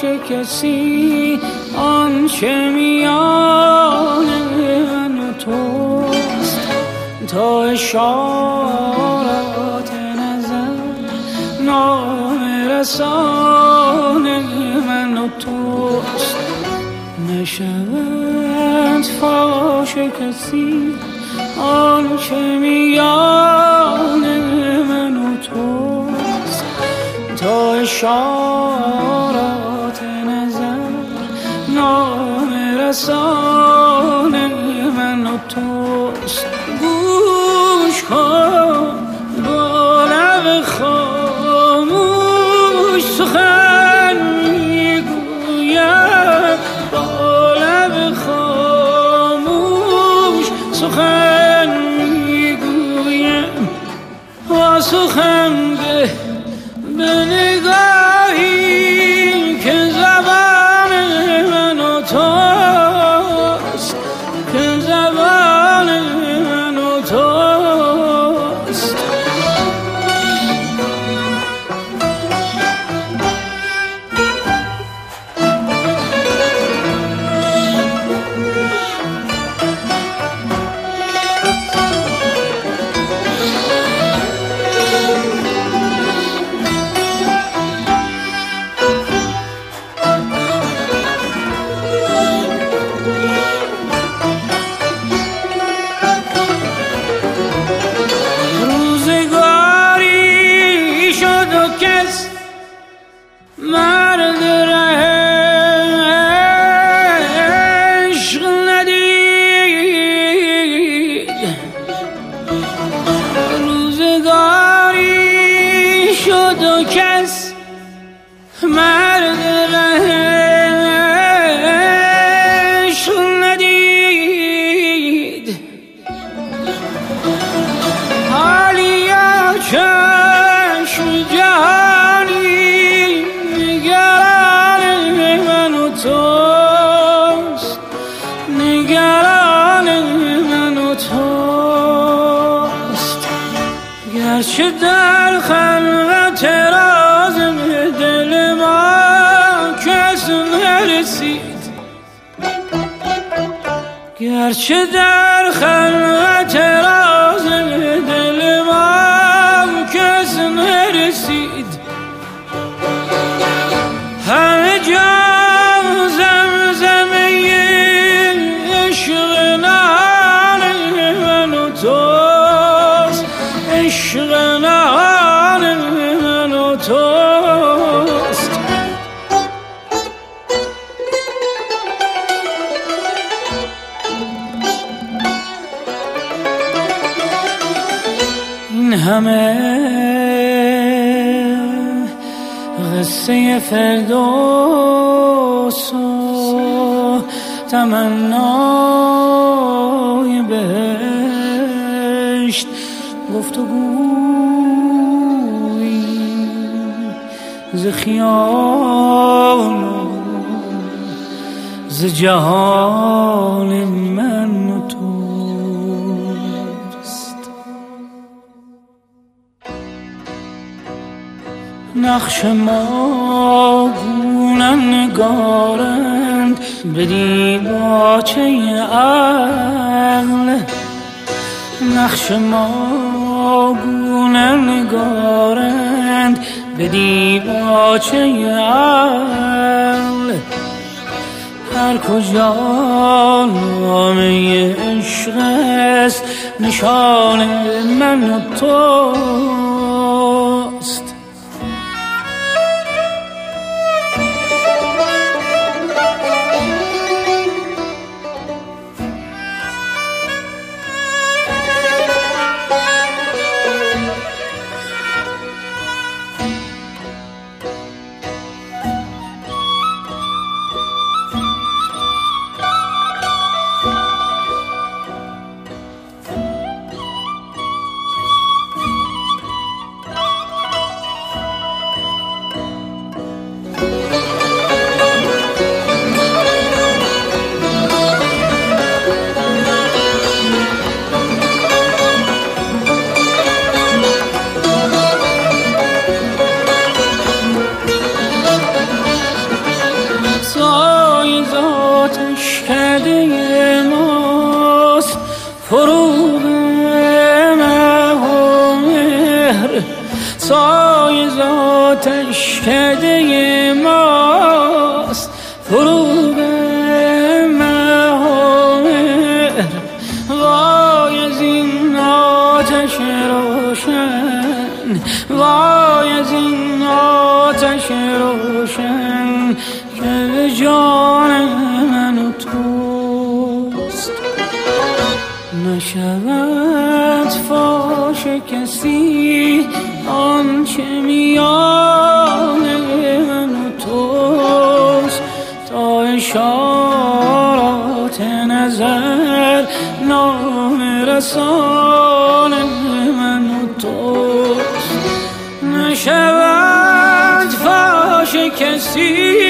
فاش کسی آنچه میان من و توست تا اشارات نظر نام رسان من و توست نشود فاش کسی آنچه میان من و توست تا اشارات نظر نام رسان من و توست گوش کن با لب خاموش سخن میگویم با لب خاموش سخن میگویم با سخن به نگاهی که زبان من و توست که زبان من و توست مرد عشق ندید روزگاری شد و کس مرد عشق ندید حالیا چشم جهانی نگران من و توست گرچه در خلوت راز دل ما کس نرسید گرچه در خلوت راز دل ما کس نرسید همه جا عشق نهان من و توست این همه قصه فردوس و تمنای بهشت گفتگویی ز خیال ز جهان من و توست نقش ما گونه نگارند به دیباچه عقل نقش ما گونه نگارند به دیباچه عقل هر کجا نامه عشق است نشان من و توست وای از این آتش روشن که به جان من و توست. نشود فاش کسی آنچه میان من و توست، تا اشارات نظر نام رسان من و توست. نشود فاش کسی